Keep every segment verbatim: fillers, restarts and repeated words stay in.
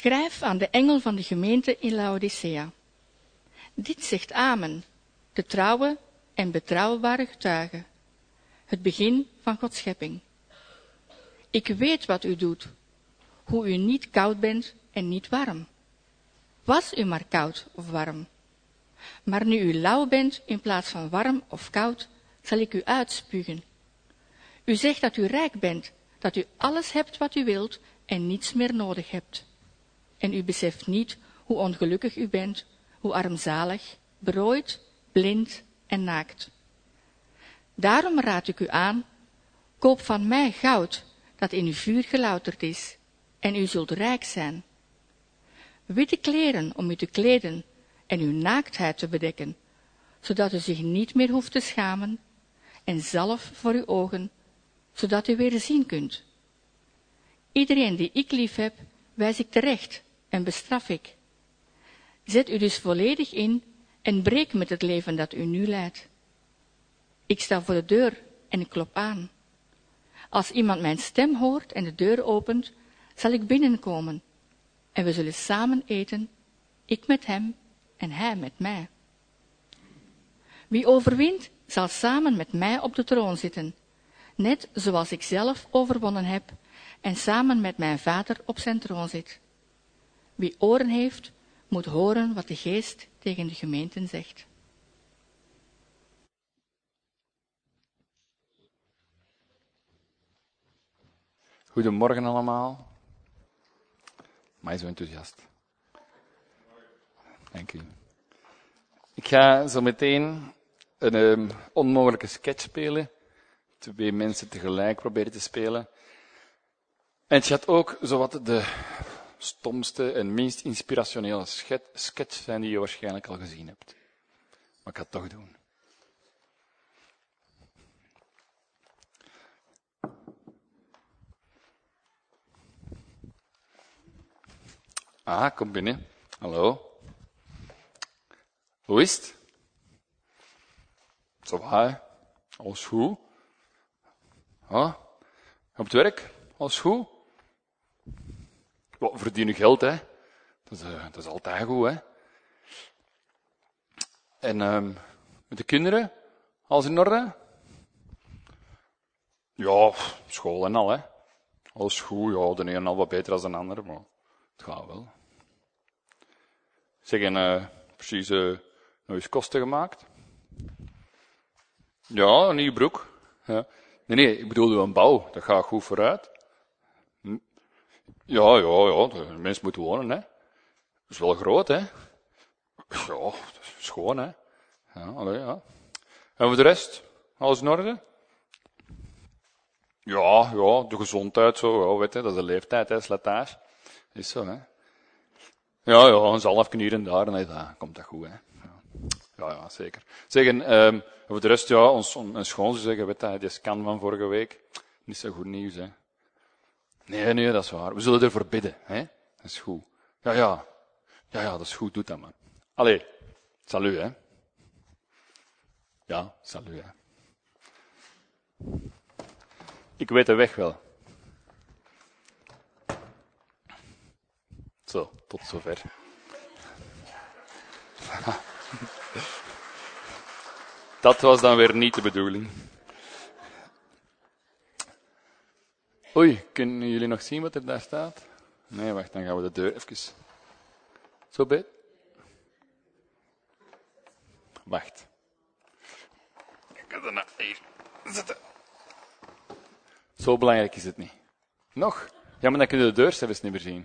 Schrijf aan de engel van de gemeente in Laodicea. Dit zegt Amen, de trouwe en betrouwbare getuige, het begin van Gods schepping. Ik weet wat u doet, hoe u niet koud bent en niet warm. Was u maar koud of warm. Maar nu u lauw bent in plaats van warm of koud, zal ik u uitspugen. U zegt dat u rijk bent, dat u alles hebt wat u wilt en niets meer nodig hebt. En u beseft niet hoe ongelukkig u bent, hoe armzalig, berooid, blind en naakt. Daarom raad ik u aan, koop van mij goud dat in vuur gelouterd is, en u zult rijk zijn. Witte kleren om u te kleden en uw naaktheid te bedekken, zodat u zich niet meer hoeft te schamen, en zalf voor uw ogen, zodat u weer zien kunt. Iedereen die ik lief heb, wijs ik terecht en bestraf ik. Zet u dus volledig in en breek met het leven dat u nu leidt. Ik sta voor de deur en ik klop aan. Als iemand mijn stem hoort en de deur opent, zal ik binnenkomen en we zullen samen eten, ik met hem en hij met mij. Wie overwint, zal samen met mij op de troon zitten, net zoals ik zelf overwonnen heb en samen met mijn Vader op zijn troon zit. Wie oren heeft, moet horen wat de Geest tegen de gemeenten zegt. Goedemorgen allemaal. Maar zo enthousiast. Dank u. Ik ga zo meteen een um, onmogelijke sketch spelen. Twee mensen tegelijk proberen te spelen. En het gaat ook zowat de stomste en minst inspirationele sketch zijn die je waarschijnlijk al gezien hebt. Maar ik ga het toch doen. Ah, kom binnen. Hallo. Hoe is het? Zo waar. Alles goed? Ah, op het werk? Alles goed? Wat verdien je geld, hè? Dat is, uh, dat is altijd goed, hè? En um, met de kinderen? Alles in orde? Ja, school en al, hè? Alles goed, ja, de een al wat beter dan de ander, maar het gaat wel. Zeg, en uh, precies uh, nog eens kosten gemaakt? Ja, een nieuwe broek. Ja. Nee, nee, ik bedoel een bouw, dat gaat goed vooruit. Hm. Ja, ja, ja, de mens moet wonen, hè. Dat is wel groot, hè. Ja, dat is schoon, hè. Ja, allee, ja. En voor de rest, alles in orde? Ja, ja, de gezondheid, zo, ja, weet je, dat is de leeftijd, hè, slijtage. Is zo, hè. Ja, ja, een zalfje hier en daar, nee, dat komt dat goed, hè. Ja, ja, ja zeker. Zeggen, um, voor de rest, ja, ons, ons schoonzus zeggen, weet je, die scan van vorige week, niet zo goed nieuws, hè. Nee, nee, dat is waar. We zullen ervoor bidden, hè. Dat is goed. Ja, ja. Ja, ja, dat is goed, doe dat, man. Allee, salut, hè. Ja, salut, hè. Ik weet de weg wel. Zo, tot zover. Dat was dan weer niet de bedoeling. Oei, kunnen jullie nog zien wat er daar staat? Nee, wacht, dan gaan we de deur even... Zo bij. Wacht. Ik kan er nou hier zitten. Zo belangrijk is het niet. Nog? Ja, maar dan kunnen we de deur zelfs niet meer zien.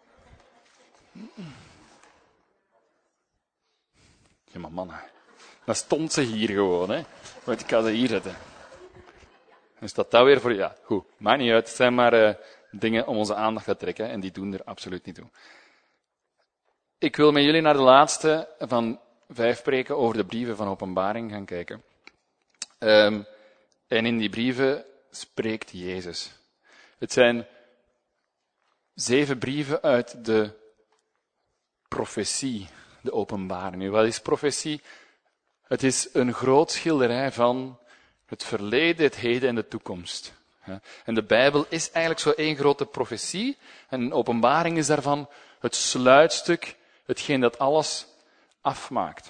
Ja, maar mannen. Dan stond ze hier gewoon, hè. Want ik kan ze hier zetten. Dan staat dat weer voor... Ja, goed. Maakt niet uit. Het zijn maar uh, dingen om onze aandacht te trekken. En die doen er absoluut niet toe. Ik wil met jullie naar de laatste van vijf preken over de brieven van Openbaring gaan kijken. Um, en in die brieven spreekt Jezus. Het zijn zeven brieven uit de profetie, de Openbaring. Nu, wat is profetie? Het is een groot schilderij van het verleden, het heden en de toekomst. En de Bijbel is eigenlijk zo één grote profetie. En een Openbaring is daarvan Het sluitstuk, hetgeen dat alles afmaakt.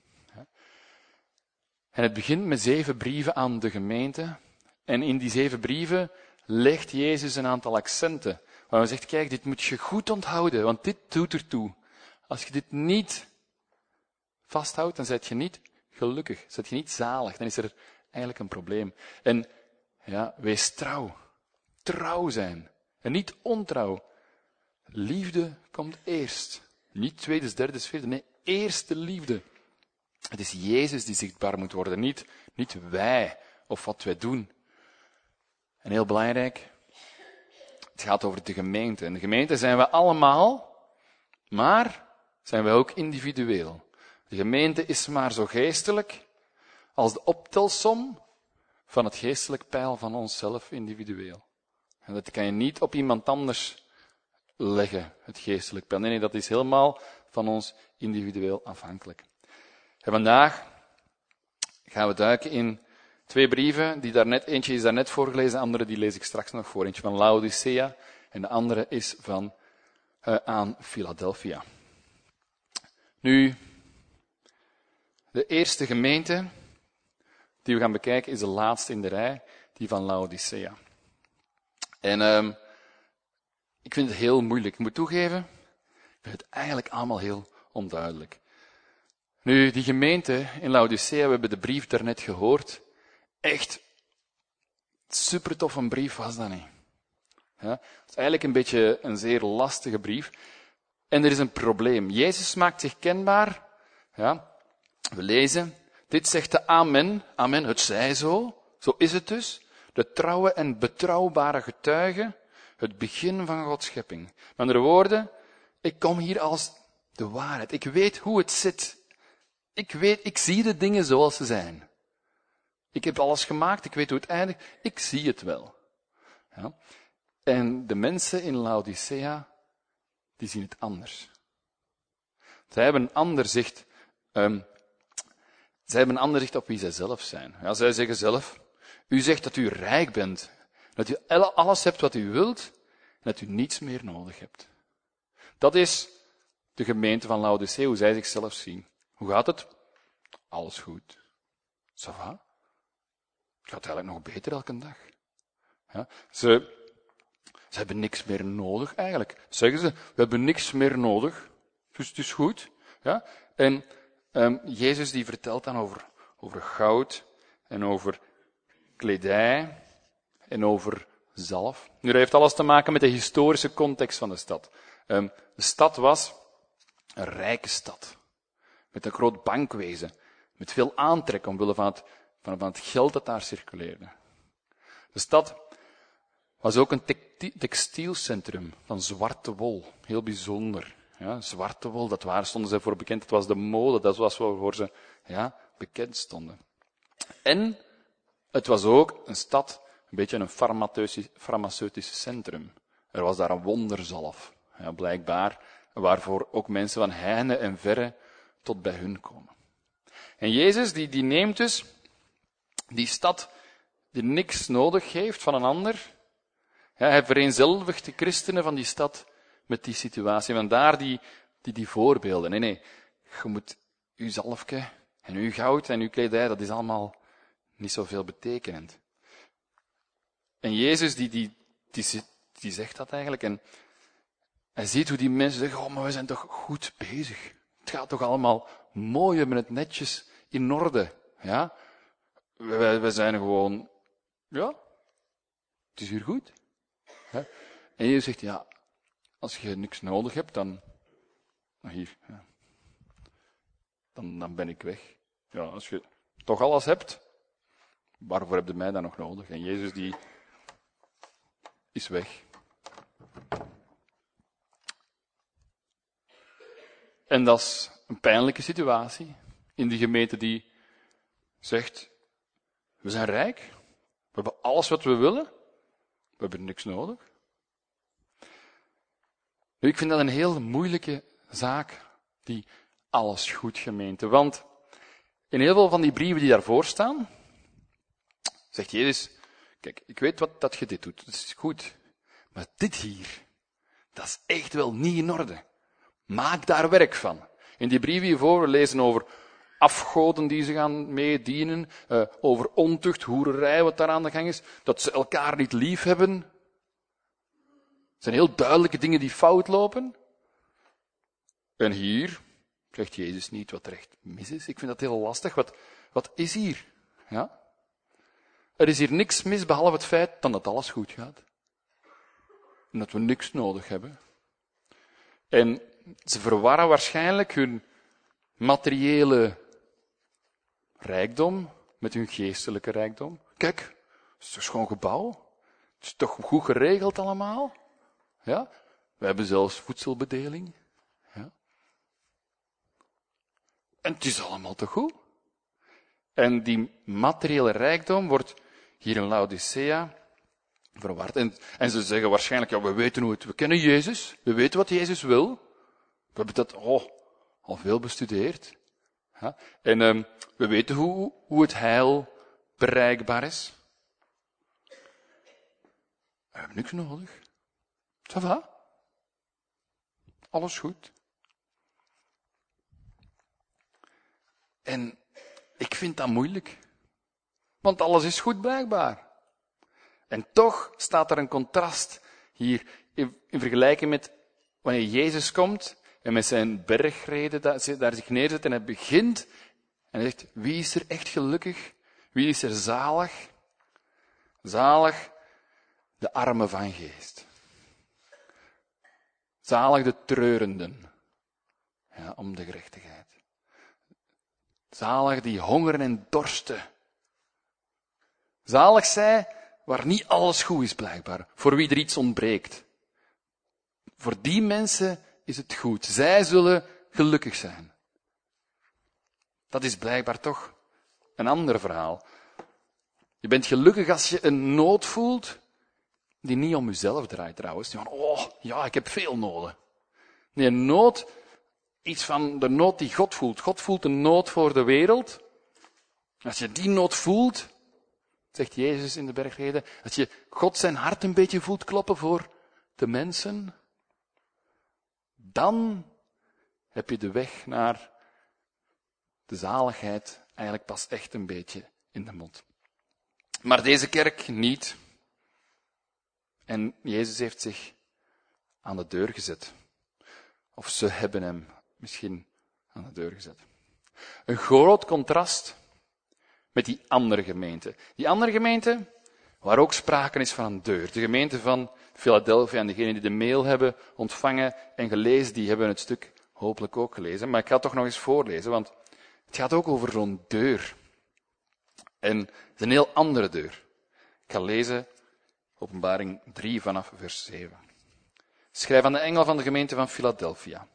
En het begint met zeven brieven aan de gemeente. En in die zeven brieven legt Jezus een aantal accenten. Waar hij zegt, kijk, dit moet je goed onthouden, want dit doet ertoe. Als je dit niet vasthoudt, dan zet je niet gelukkig, zet je niet zalig. Dan is er eigenlijk een probleem. En ja, wees trouw. Trouw zijn. En niet ontrouw. Liefde komt eerst. Niet tweede, derde, vierde. Nee, eerst de liefde. Het is Jezus die zichtbaar moet worden. Niet, niet wij of wat wij doen. En heel belangrijk, het gaat over de gemeente. In de gemeente zijn we allemaal, maar zijn we ook individueel. De gemeente is maar zo geestelijk als de optelsom van het geestelijk pijl van onszelf individueel. En dat kan je niet op iemand anders leggen, het geestelijk pijl. Nee, nee, dat is helemaal van ons individueel afhankelijk. En vandaag gaan we duiken in twee brieven, die daar net, eentje is daar net voorgelezen, de andere die lees ik straks nog voor. Eentje van Laodicea en de andere is van uh, aan Philadelphia. Nu, de eerste gemeente die we gaan bekijken is de laatste in de rij, die van Laodicea. En um, ik vind het heel moeilijk. Ik moet toegeven, ik vind het eigenlijk allemaal heel onduidelijk. Nu, die gemeente in Laodicea, we hebben de brief daarnet gehoord. Echt super tof een brief was dat niet. Ja, het is eigenlijk een beetje een zeer lastige brief. En er is een probleem. Jezus maakt zich kenbaar. Ja, we lezen, dit zegt de Amen. Amen, het zij zo. Zo is het dus. De trouwe en betrouwbare getuige. Het begin van Gods schepping. Met andere woorden, ik kom hier als de waarheid. Ik weet hoe het zit. Ik weet, ik zie de dingen zoals ze zijn. Ik heb alles gemaakt, ik weet hoe het eindigt. Ik zie het wel. Ja. En de mensen in Laodicea, die zien het anders. Zij hebben een ander zicht. Um, zij hebben een ander zicht op wie zij zelf zijn. Ja, zij zeggen zelf, u zegt dat u rijk bent. Dat u alles hebt wat u wilt. En dat u niets meer nodig hebt. Dat is de gemeente van Laodicea, hoe zij zichzelf zien. Hoe gaat het? Alles goed. Ça va? Het gaat eigenlijk nog beter elke dag. Ja, ze, ze hebben niks meer nodig, eigenlijk. Zeggen ze, we hebben niks meer nodig. Dus het is goed. Ja? En um, Jezus die vertelt dan over, over goud en over kledij en over zalf. Nu, dat heeft alles te maken met de historische context van de stad. Um, de stad was een rijke stad. Met een groot bankwezen. Met veel aantrek omwille van het, van, van het geld dat daar circuleerde. De stad was ook een textielcentrum van zwarte wol. Heel bijzonder. Ja, zwarte wol, dat waar stonden ze voor bekend. Dat was de mode, dat was waarvoor ze ja, bekend stonden. En het was ook een stad, een beetje een farmaceutisch, farmaceutisch centrum. Er was daar een wonderzalf, ja, blijkbaar, waarvoor ook mensen van heinde en verre tot bij hun komen. En Jezus, die, die neemt dus die stad die niks nodig heeft van een ander. Ja, hij vereenzelvigt de christenen van die stad met die situatie. Vandaar die, die, die voorbeelden. Nee, nee, je moet uw zalfje en uw goud en uw kledij, dat is allemaal niet zoveel betekenend. En Jezus, die, die, die, die zegt dat eigenlijk. En hij ziet hoe die mensen zeggen, oh, maar we zijn toch goed bezig. Het gaat toch allemaal mooi, we hebben het netjes in orde. Ja? We, we zijn gewoon, ja, het is hier goed. Ja? En Jezus zegt, ja, als je niks nodig hebt, dan, hier, ja. dan, dan ben ik weg. Ja, als je toch alles hebt, waarvoor heb je mij dan nog nodig? En Jezus die is weg. En dat is een pijnlijke situatie in die gemeente die zegt, we zijn rijk, we hebben alles wat we willen, we hebben niks nodig. Nu, ik vind dat een heel moeilijke zaak, die alles goed gemeente. Want in heel veel van die brieven die daarvoor staan, zegt Jezus, kijk, ik weet wat dat je dit doet, dat is goed. Maar dit hier, dat is echt wel niet in orde. Maak daar werk van. In die brief hiervoor, we lezen over afgoden die ze gaan meedienen, uh, over ontucht, hoererij, wat daar aan de gang is, dat ze elkaar niet lief hebben. Het zijn heel duidelijke dingen die fout lopen. En hier zegt Jezus niet wat er echt mis is. Ik vind dat heel lastig. Wat, wat is hier? Ja? Er is hier niks mis, behalve het feit dat het alles goed gaat. En dat we niks nodig hebben. En ze verwarren waarschijnlijk hun materiële rijkdom met hun geestelijke rijkdom. Kijk, het is toch schoon gebouw? Het is toch goed geregeld allemaal? Ja? We hebben zelfs voedselbedeling. Ja? En het is allemaal te goed. En die materiële rijkdom wordt hier in Laodicea verward. En, en ze zeggen waarschijnlijk, ja, we weten hoe het, we kennen Jezus, we weten wat Jezus wil. We hebben dat oh, al veel bestudeerd. Ja? En um, we weten hoe, hoe het heil bereikbaar is. We hebben niks nodig. Ça va? Alles goed. En ik vind dat moeilijk. Want alles is goed blijkbaar. En toch staat er een contrast hier in, in vergelijking met wanneer Jezus komt en met zijn bergreden daar, daar zich neerzet en hij begint en hij zegt, wie is er echt gelukkig? Wie is er zalig? Zalig de armen van geest. Zalig de treurenden. Ja, om de gerechtigheid. Zalig die hongeren en dorsten. Zalig zij waar niet alles goed is blijkbaar. Voor wie er iets ontbreekt. Voor die mensen is het goed. Zij zullen gelukkig zijn. Dat is blijkbaar toch een ander verhaal. Je bent gelukkig als je een nood voelt die niet om jezelf draait trouwens. Die van, oh, ja, ik heb veel noden. Nee, een nood, iets van de nood die God voelt. God voelt een nood voor de wereld. Als je die nood voelt, zegt Jezus in de bergreden, als je God zijn hart een beetje voelt kloppen voor de mensen, dan heb je de weg naar de zaligheid eigenlijk pas echt een beetje in de mond. Maar deze kerk niet. En Jezus heeft zich aan de deur gezet. Of ze hebben hem misschien aan de deur gezet. Een groot contrast met die andere gemeente. Die andere gemeente, waar ook sprake is van een deur. De gemeente van Philadelphia en degenen die de mail hebben ontvangen en gelezen, die hebben het stuk hopelijk ook gelezen. Maar ik ga het toch nog eens voorlezen, want het gaat ook over zo'n deur. En het is een heel andere deur. Ik ga lezen Openbaring drie vanaf vers zeven. Schrijf aan de engel van de gemeente van Philadelphia.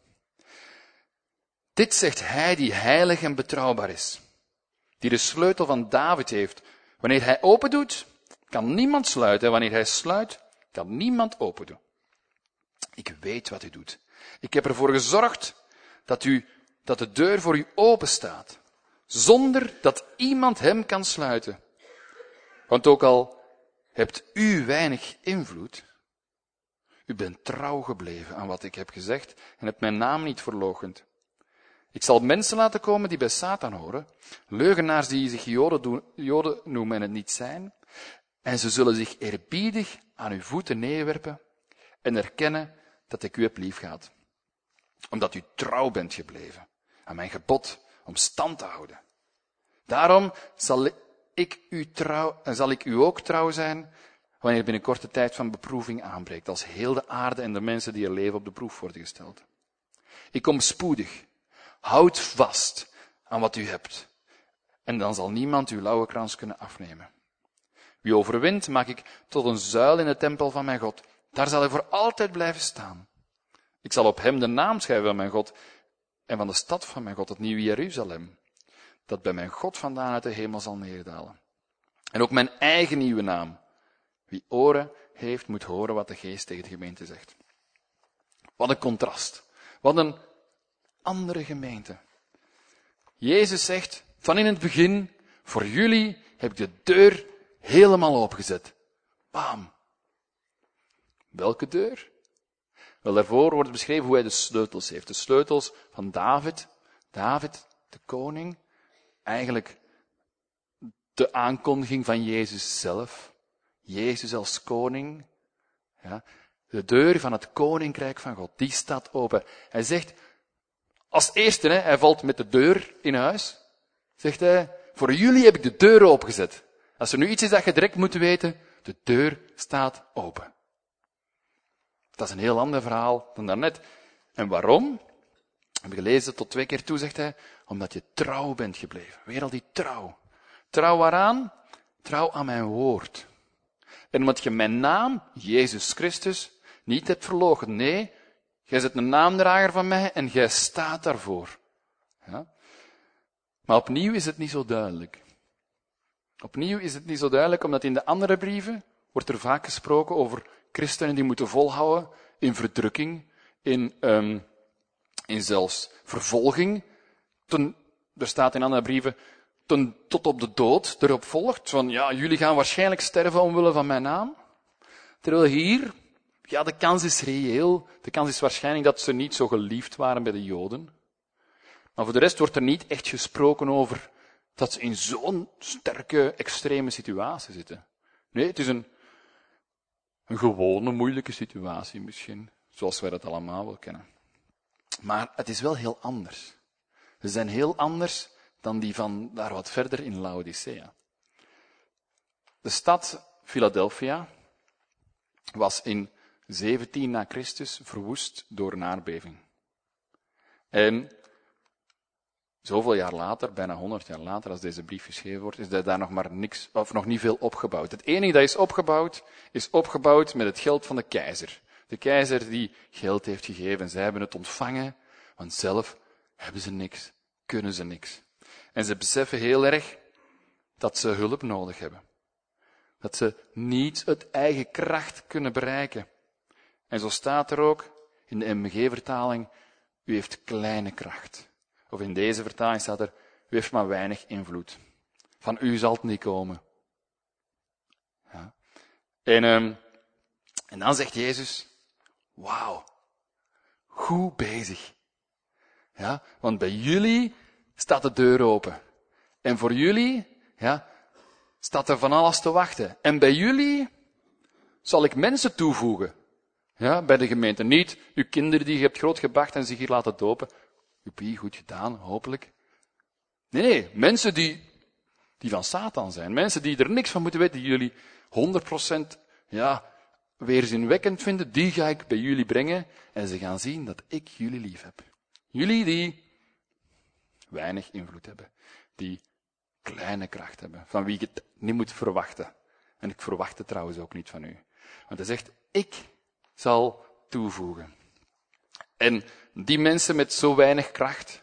Dit zegt hij die heilig en betrouwbaar is, die de sleutel van David heeft. Wanneer hij opendoet, kan niemand sluiten. En wanneer hij sluit, kan niemand opendoen. Ik weet wat u doet. Ik heb ervoor gezorgd dat, u, dat de deur voor u open staat, zonder dat iemand hem kan sluiten. Want ook al hebt u weinig invloed, u bent trouw gebleven aan wat ik heb gezegd en hebt mijn naam niet verloochend. Ik zal mensen laten komen die bij Satan horen, leugenaars die zich Joden, doen, Joden noemen en het niet zijn, en ze zullen zich eerbiedig aan uw voeten neerwerpen en erkennen dat ik u heb liefgehad, omdat u trouw bent gebleven aan mijn gebod om stand te houden. Daarom zal ik u, trouw, zal ik u ook trouw zijn wanneer binnen korte tijd van beproeving aanbreekt, als heel de aarde en de mensen die er leven op de proef worden gesteld. Ik kom spoedig. Houd vast aan wat u hebt, en dan zal niemand uw lauwe krans kunnen afnemen. Wie overwint, maak ik tot een zuil in de tempel van mijn God. Daar zal hij voor altijd blijven staan. Ik zal op hem de naam schrijven van mijn God en van de stad van mijn God, het nieuwe Jeruzalem, dat bij mijn God vandaan uit de hemel zal neerdalen. En ook mijn eigen nieuwe naam. Wie oren heeft, moet horen wat de Geest tegen de gemeente zegt. Wat een contrast. Wat een andere gemeente. Jezus zegt, van in het begin, voor jullie heb ik de deur helemaal opengezet. Bam. Welke deur? Wel, daarvoor wordt beschreven hoe hij de sleutels heeft. De sleutels van David. David, de koning. Eigenlijk de aankondiging van Jezus zelf. Jezus als koning. Ja. De deur van het koninkrijk van God, die staat open. Hij zegt, als eerste, hè, hij valt met de deur in huis. Zegt hij, voor jullie heb ik de deur opengezet. Als er nu iets is dat je direct moet weten, de deur staat open. Dat is een heel ander verhaal dan daarnet. En waarom? Heb ik gelezen tot twee keer toe, zegt hij, omdat je trouw bent gebleven. Weer al die trouw. Trouw waaraan? Trouw aan mijn woord. En omdat je mijn naam, Jezus Christus, niet hebt verloochend. Nee, jij bent een naamdrager van mij en jij staat daarvoor. Ja? Maar opnieuw is het niet zo duidelijk. Opnieuw is het niet zo duidelijk, omdat in de andere brieven wordt er vaak gesproken over christenen die moeten volhouden in verdrukking, in, um, in zelfs vervolging. Ten, er staat in andere brieven, ten, tot op de dood erop volgt, van ja, jullie gaan waarschijnlijk sterven omwille van mijn naam. Terwijl hier, ja, de kans is reëel. De kans is waarschijnlijk dat ze niet zo geliefd waren bij de Joden. Maar voor de rest wordt er niet echt gesproken over dat ze in zo'n sterke, extreme situatie zitten. Nee, het is een, een gewone, moeilijke situatie misschien, zoals wij dat allemaal wel kennen. Maar het is wel heel anders. Ze zijn heel anders dan die van daar wat verder in Laodicea. De stad Philadelphia was in zeventien na Christus verwoest door een aardbeving. En zoveel jaar later, bijna honderd jaar later, als deze brief geschreven wordt, is daar nog maar niks, of nog niet veel opgebouwd. Het enige dat is opgebouwd, is opgebouwd met het geld van de keizer. De keizer die geld heeft gegeven, zij hebben het ontvangen, want zelf hebben ze niks, kunnen ze niks. En ze beseffen heel erg dat ze hulp nodig hebben. Dat ze niet uit eigen kracht kunnen bereiken. En zo staat er ook in de M G-vertaling, u heeft kleine kracht. Of in deze vertaling staat er, u heeft maar weinig invloed. Van u zal het niet komen. Ja. En, um, en dan zegt Jezus, wauw, goed bezig. Ja, want bij jullie staat de deur open. En voor jullie, ja, staat er van alles te wachten. En bij jullie zal ik mensen toevoegen. Ja, bij de gemeente. Niet uw kinderen die je hebt grootgebracht en zich hier laten dopen. Joepie, goed gedaan, hopelijk. Nee, nee, mensen die, die van Satan zijn. Mensen die er niks van moeten weten, die jullie honderd procent, ja, weerzinwekkend vinden, die ga ik bij jullie brengen. En ze gaan zien dat ik jullie lief heb. Jullie die weinig invloed hebben. Die kleine kracht hebben. Van wie ik het niet moet verwachten. En ik verwacht het trouwens ook niet van u. Want hij zegt, ik zal toevoegen. En die mensen met zo weinig kracht,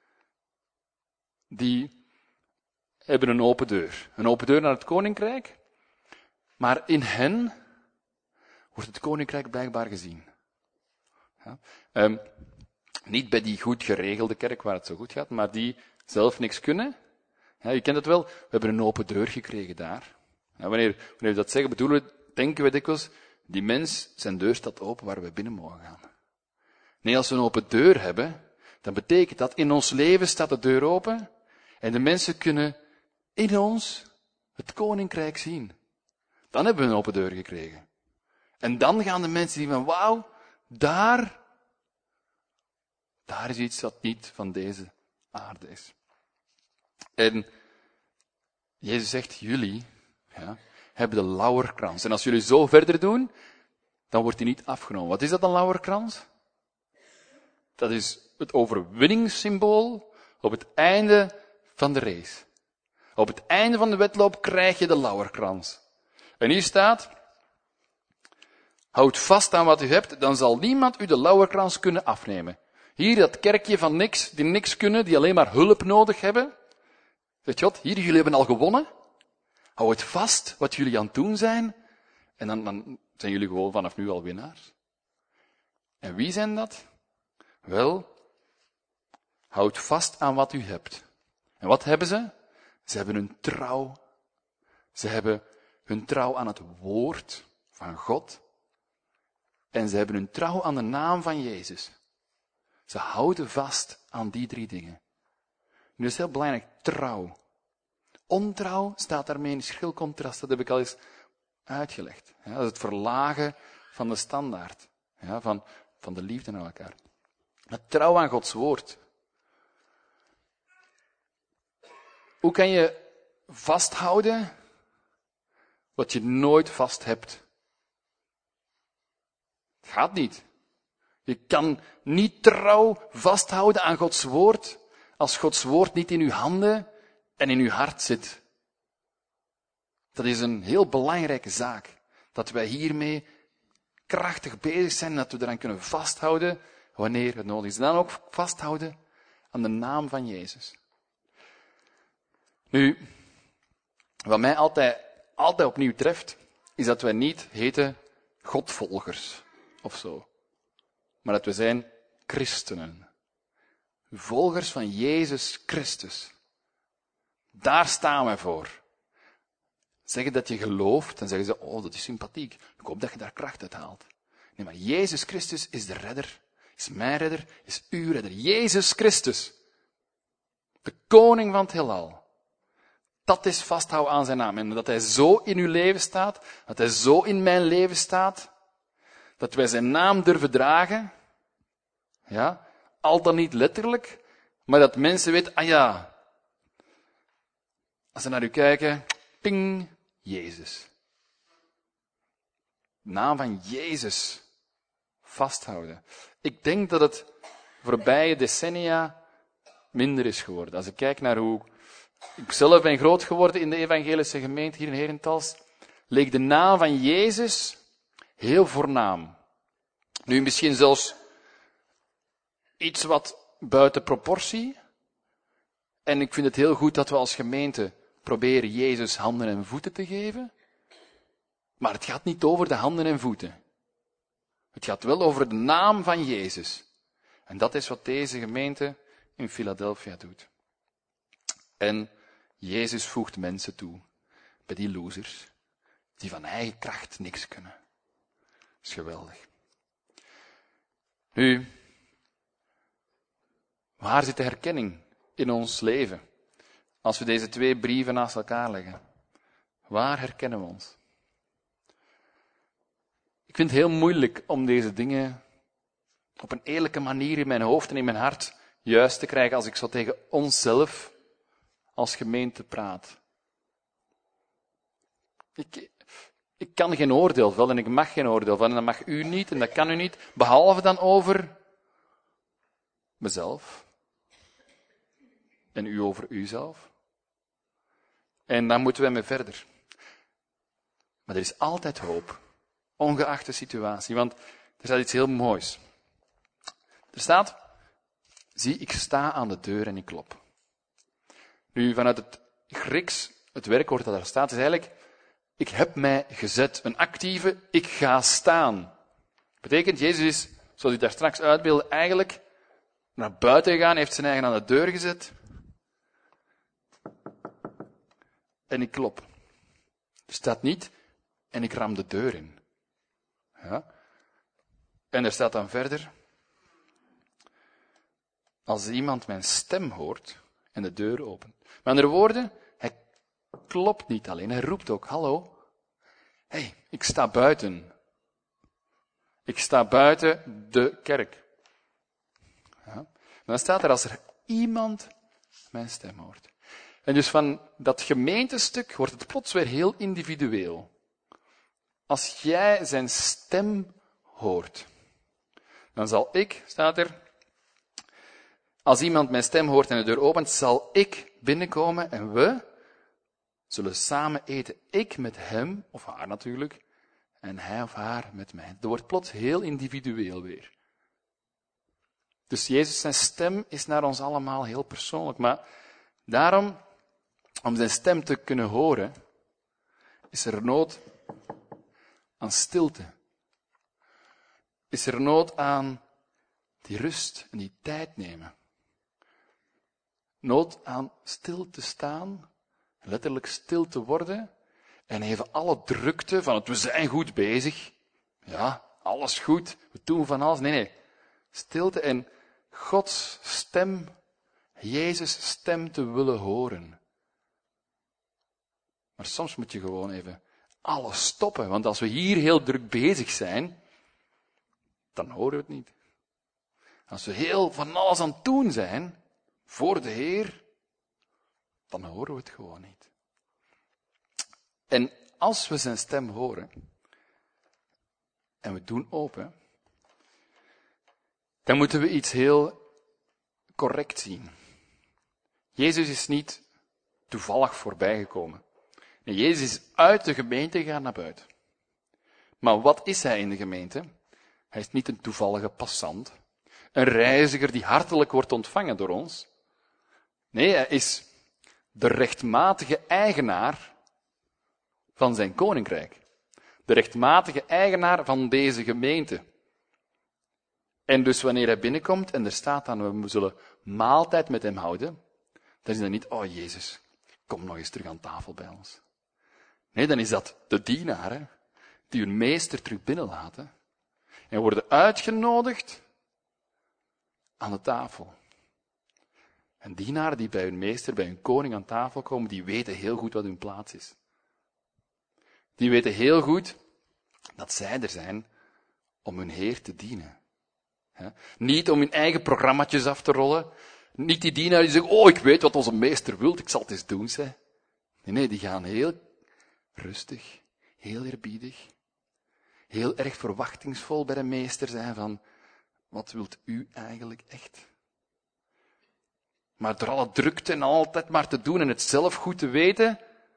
die hebben een open deur. Een open deur naar het koninkrijk. Maar in hen wordt het koninkrijk blijkbaar gezien. Ja. Um, niet bij die goed geregelde kerk waar het zo goed gaat, maar die zelf niks kunnen. Ja, je kent het wel, we hebben een open deur gekregen daar. Ja, wanneer, wanneer we dat zeggen, bedoelen we, denken we dikwijls, die mens, zijn deur staat open waar we binnen mogen gaan. Nee, als we een open deur hebben, dan betekent dat in ons leven staat de deur open en de mensen kunnen in ons het koninkrijk zien. Dan hebben we een open deur gekregen. En dan gaan de mensen zien van, wauw, daar, daar is iets dat niet van deze aarde is. En Jezus zegt, jullie ja, hebben de lauwerkrans. En als jullie zo verder doen, dan wordt die niet afgenomen. Wat is dat, een lauwerkrans? Dat is het overwinningssymbool op het einde van de race. Op het einde van de wedloop krijg je de lauwerkrans. En hier staat, houd vast aan wat u hebt, dan zal niemand u de lauwerkrans kunnen afnemen. Hier dat kerkje van niks, die niks kunnen, die alleen maar hulp nodig hebben. Zegt God, hier, jullie hebben al gewonnen. Hou het vast wat jullie aan het doen zijn. En dan, dan zijn jullie gewoon vanaf nu al winnaars. En wie zijn dat? Wel, houd vast aan wat u hebt. En wat hebben ze? Ze hebben hun trouw. Ze hebben hun trouw aan het woord van God. En ze hebben hun trouw aan de naam van Jezus. Ze houden vast aan die drie dingen. Nu is heel belangrijk, trouw. Ontrouw staat daarmee in schril contrast. Dat heb ik al eens uitgelegd. Ja, dat is het verlagen van de standaard. Ja, van, van de liefde naar elkaar. Maar trouw aan Gods woord. Hoe kan je vasthouden wat je nooit vast hebt? Het gaat niet. Je kan niet trouw vasthouden aan Gods woord als Gods woord niet in uw handen en in uw hart zit. Dat is een heel belangrijke zaak. Dat wij hiermee krachtig bezig zijn, dat we eraan kunnen vasthouden wanneer het nodig is. En dan ook vasthouden aan de naam van Jezus. Nu, wat mij altijd, altijd opnieuw treft, is dat wij niet heten Godvolgers of zo. Maar dat we zijn christenen. Volgers van Jezus Christus. Daar staan wij voor. Zeggen dat je gelooft, dan zeggen ze, oh, dat is sympathiek. Ik hoop dat je daar kracht uit haalt. Nee, maar Jezus Christus is de redder. Is mijn redder, is uw redder. Jezus Christus. De koning van het heelal. Dat is vasthouden aan zijn naam. En dat hij zo in uw leven staat, dat hij zo in mijn leven staat, dat wij zijn naam durven dragen. Ja, al dan niet letterlijk, maar dat mensen weten, ah ja, als ze naar u kijken, ping, Jezus. De naam van Jezus vasthouden. Ik denk dat het voorbije decennia minder is geworden. Als ik kijk naar hoe ik zelf ben groot geworden in de evangelische gemeente hier in Herentals, leek de naam van Jezus heel voornaam. Nu misschien zelfs iets wat buiten proportie. En ik vind het heel goed dat we als gemeente proberen Jezus handen en voeten te geven. Maar het gaat niet over de handen en voeten. Het gaat wel over de naam van Jezus. En dat is wat deze gemeente in Philadelphia doet. En Jezus voegt mensen toe bij die losers, die van eigen kracht niks kunnen. Dat is geweldig. Nu, waar zit de herkenning in ons leven? Als we deze twee brieven naast elkaar leggen. Waar herkennen we ons? Ik vind het heel moeilijk om deze dingen op een eerlijke manier in mijn hoofd en in mijn hart juist te krijgen als ik zo tegen onszelf als gemeente praat. Ik, ik kan geen oordeel vellen en ik mag geen oordeel vellen en dat mag u niet en dat kan u niet, behalve dan over mezelf en u over uzelf. En dan moeten we mee verder. Maar er is altijd hoop, ongeacht de situatie, want er staat iets heel moois. Er staat, zie, ik sta aan de deur en ik klop. Nu, vanuit het Grieks, het werkwoord dat daar staat, is eigenlijk, ik heb mij gezet, een actieve, ik ga staan. Betekent, Jezus is, zoals hij daar straks uitbeeldde, eigenlijk naar buiten gegaan, heeft zijn eigen aan de deur gezet. En ik klop. Er staat niet, en ik ram de deur in. Ja? En er staat dan verder, als iemand mijn stem hoort en de deur opent. Met andere woorden, hij klopt niet alleen, hij roept ook, hallo, hé, hey, ik sta buiten. Ik sta buiten de kerk. Ja? Dan staat er, als er iemand mijn stem hoort. En dus van dat gemeentestuk wordt het plots weer heel individueel. Als jij zijn stem hoort, dan zal ik, staat er, als iemand mijn stem hoort en de deur opent, zal ik binnenkomen en we zullen samen eten. Ik met hem, of haar natuurlijk, en hij of haar met mij. Het wordt plots heel individueel weer. Dus Jezus, zijn stem is naar ons allemaal heel persoonlijk. Maar daarom, om zijn stem te kunnen horen, is er nood aan stilte. Is er nood aan die rust en die tijd nemen. Nood aan stil te staan, letterlijk stil te worden, en even alle drukte van het we zijn goed bezig, ja, alles goed, we doen van alles. Nee, nee. Stilte en Gods stem, Jezus' stem te willen horen. Maar soms moet je gewoon even alles stoppen, want als we hier heel druk bezig zijn, dan horen we het niet. Als we heel van alles aan het doen zijn, voor de Heer, dan horen we het gewoon niet. En als we zijn stem horen, en we doen open, dan moeten we iets heel correct zien. Jezus is niet toevallig voorbijgekomen. Nee, Jezus is uit de gemeente gegaan naar buiten. Maar wat is hij in de gemeente? Hij is niet een toevallige passant, een reiziger die hartelijk wordt ontvangen door ons. Nee, hij is de rechtmatige eigenaar van zijn koninkrijk. De rechtmatige eigenaar van deze gemeente. En dus wanneer hij binnenkomt en er staat dan, we zullen maaltijd met hem houden, dan is dat niet, oh Jezus, kom nog eens terug aan tafel bij ons. Nee, dan is dat de dienaren die hun meester terug binnenlaten en worden uitgenodigd aan de tafel. En dienaren die bij hun meester, bij hun koning aan tafel komen, die weten heel goed wat hun plaats is. Die weten heel goed dat zij er zijn om hun Heer te dienen. He? Niet om hun eigen programmaatjes af te rollen. Niet die dienaren die zeggen, oh, ik weet wat onze meester wil, ik zal het eens doen. Zei. Nee, nee, die gaan heel rustig, heel eerbiedig, heel erg verwachtingsvol bij de meester zijn van, wat wilt u eigenlijk echt? Maar door alle drukte en altijd maar te doen en het zelf goed te weten,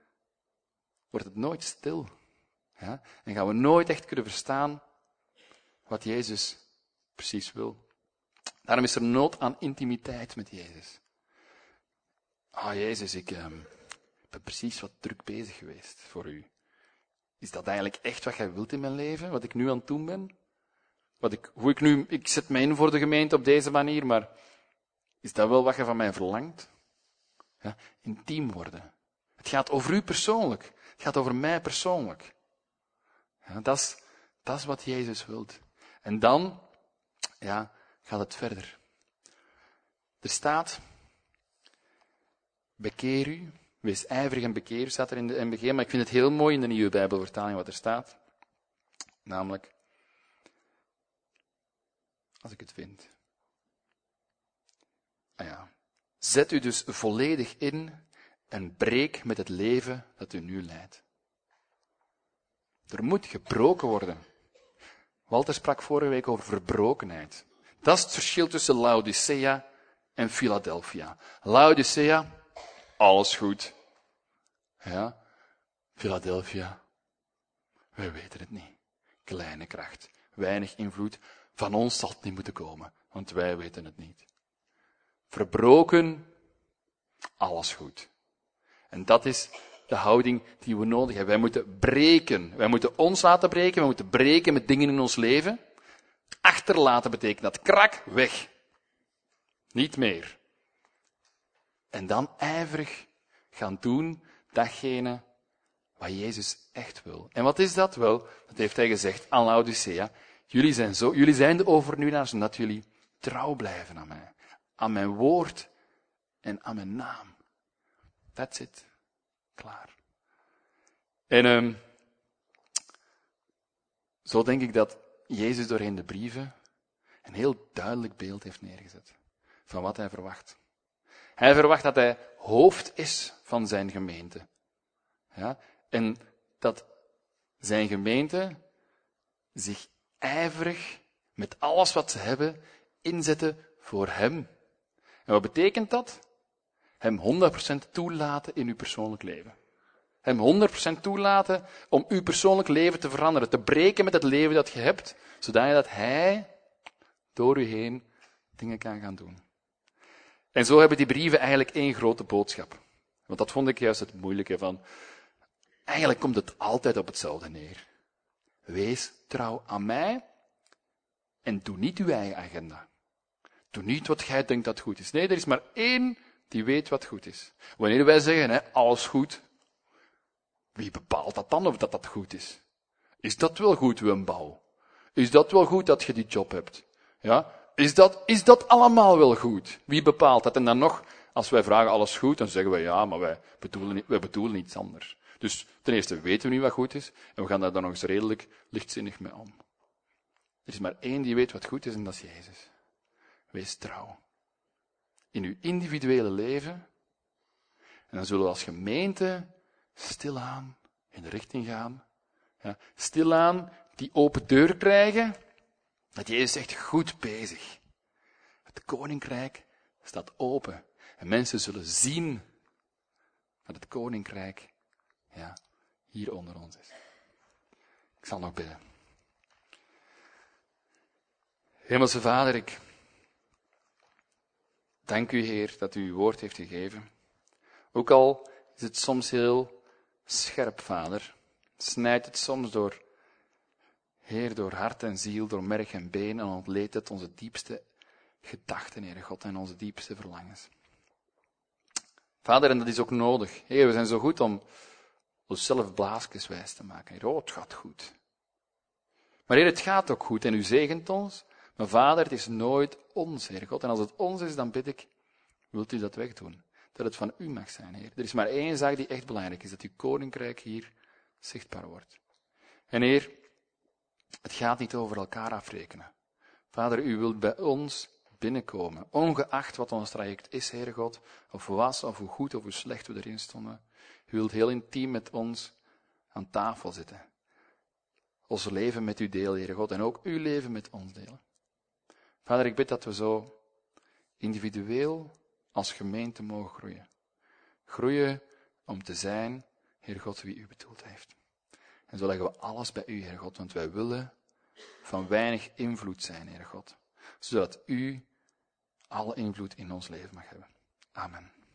wordt het nooit stil. Ja? En gaan we nooit echt kunnen verstaan wat Jezus precies wil. Daarom is er nood aan intimiteit met Jezus. Ah, oh, Jezus, ik uh, ben precies wat druk bezig geweest voor u. Is dat eigenlijk echt wat jij wilt in mijn leven? Wat ik nu aan het doen ben? Wat ik, hoe ik nu, ik zet mij in voor de gemeente op deze manier, maar is dat wel wat je van mij verlangt? Ja, intiem worden. Het gaat over u persoonlijk. Het gaat over mij persoonlijk. Ja, dat is, dat is wat Jezus wilt. En dan, ja, gaat het verder. Er staat, bekeer u, wees ijverig en bekeer u, staat er in de M B G, maar ik vind het heel mooi in de Nieuwe Bijbelvertaling wat er staat. Namelijk, als ik het vind. Ah ja. Zet u dus volledig in en breek met het leven dat u nu leidt. Er moet gebroken worden. Walter sprak vorige week over verbrokenheid. Dat is het verschil tussen Laodicea en Philadelphia. Laodicea, alles goed. Ja, Philadelphia, wij weten het niet. Kleine kracht, weinig invloed. Van ons zal het niet moeten komen, want wij weten het niet. Verbroken, alles goed. En dat is de houding die we nodig hebben. Wij moeten breken. Wij moeten ons laten breken. Wij moeten breken met dingen in ons leven. Achterlaten betekent dat krak, weg. Niet meer. En dan ijverig gaan doen datgene wat Jezus echt wil. En wat is dat wel? Dat heeft hij gezegd aan Laodicea. Jullie zijn, zo, jullie zijn de overwinnaars omdat jullie trouw blijven aan mij. Aan mijn woord en aan mijn naam. That's it. Klaar. En um, zo denk ik dat Jezus doorheen de brieven een heel duidelijk beeld heeft neergezet van wat hij verwacht. Hij verwacht dat hij hoofd is van zijn gemeente. Ja? En dat zijn gemeente zich ijverig met alles wat ze hebben inzetten voor hem. En wat betekent dat? Hem honderd procent toelaten in uw persoonlijk leven. Hem honderd procent toelaten om uw persoonlijk leven te veranderen, te breken met het leven dat je hebt, zodat hij door u heen dingen kan gaan doen. En zo hebben die brieven eigenlijk één grote boodschap. Want dat vond ik juist het moeilijke van. Eigenlijk komt het altijd op hetzelfde neer. Wees trouw aan mij en doe niet uw eigen agenda. Doe niet wat jij denkt dat goed is. Nee, er is maar één die weet wat goed is. Wanneer wij zeggen, hè, alles goed, wie bepaalt dat dan of dat dat goed is? Is dat wel goed, uw bouw? Is dat wel goed dat je die job hebt? Ja? Is dat, is dat allemaal wel goed? Wie bepaalt dat? En dan nog, als wij vragen alles goed, dan zeggen wij ja, maar wij bedoelen, niet, wij bedoelen iets anders. Dus ten eerste weten we niet wat goed is, en we gaan daar dan nog eens redelijk lichtzinnig mee om. Er is maar één die weet wat goed is, en dat is Jezus. Wees trouw. In uw individuele leven. En dan zullen we als gemeente stilaan in de richting gaan. Ja, stilaan die open deur krijgen. Dat Jezus zegt, goed bezig. Het koninkrijk staat open. En mensen zullen zien dat het koninkrijk ja, hier onder ons is. Ik zal nog bidden. Hemelse Vader, ik dank u, Heer, dat u uw woord heeft gegeven. Ook al is het soms heel scherp, Vader, snijdt het soms door, Heer, door hart en ziel, door merg en been, en ontleedt het onze diepste gedachten, Heer God, en onze diepste verlangens. Vader, en dat is ook nodig. Heer, we zijn zo goed om onszelf blaasjes wijs te maken. Heer, oh, het gaat goed. Maar Heer, het gaat ook goed, en u zegent ons. Maar Vader, het is nooit ons, Heer God. En als het ons is, dan bid ik, wilt u dat wegdoen? Dat het van u mag zijn, Heer. Er is maar één zaak die echt belangrijk is, dat uw koninkrijk hier zichtbaar wordt. En Heer, het gaat niet over elkaar afrekenen. Vader, u wilt bij ons binnenkomen, ongeacht wat ons traject is, Heer God, of was, of hoe goed of hoe slecht we erin stonden. U wilt heel intiem met ons aan tafel zitten. Ons leven met u delen, Heer God, en ook uw leven met ons delen. Vader, ik bid dat we zo individueel als gemeente mogen groeien. Groeien om te zijn, Heer God, wie u bedoeld heeft. En zo leggen we alles bij u, Heer God, want wij willen van weinig invloed zijn, Heer God, zodat u alle invloed in ons leven mag hebben. Amen.